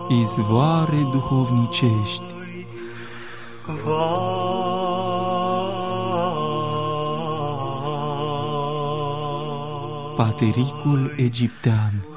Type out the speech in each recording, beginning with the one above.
izvoare duhovnicești. Patericul egiptean.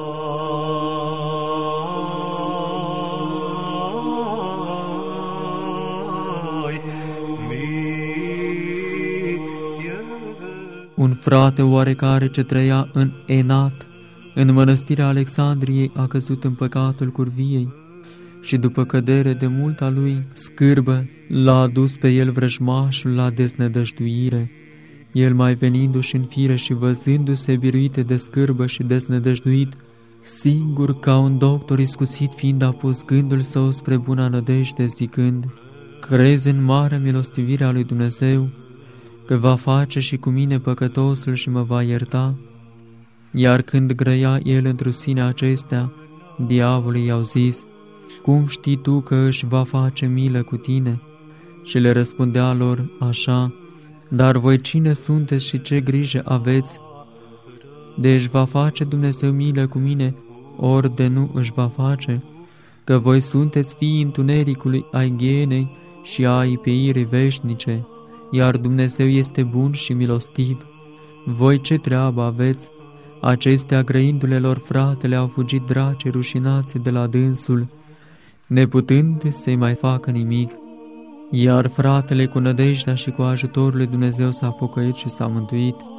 Un frate oarecare ce trăia în Enat, în mănăstirea Alexandriei, a căzut în păcatul curviei și după cădere de mult a lui scârbă, l-a adus pe el vrăjmașul la deznădăjduire. El mai venindu-și în fire și văzându-se biruite de scârbă și deznădăjduit, singur ca un doctor iscusit fiind a pus gândul său spre buna nădejde, zicând: crezi în marea milostivire a lui Dumnezeu, că va face și cu mine păcătosul și mă va ierta? Iar când grăia el într-o sine acestea, diavolul i-au zis: cum știi tu că își va face milă cu tine? Și le răspundea lor așa: dar voi cine sunteți și ce grijă aveți? De își va face Dumnezeu milă cu mine, ori de nu își va face? Că voi sunteți fiii întunericului, ai ghienei și ai peirii veșnice, iar Dumnezeu este bun și milostiv. Voi ce treabă aveți? Acestea, grăindu-le lor fratele, au fugit draci rușinați de la dânsul, neputând să-i mai facă nimic. Iar fratele, cu nădejdea și cu ajutorul lui Dumnezeu, s-a pocăit și s-a mântuit.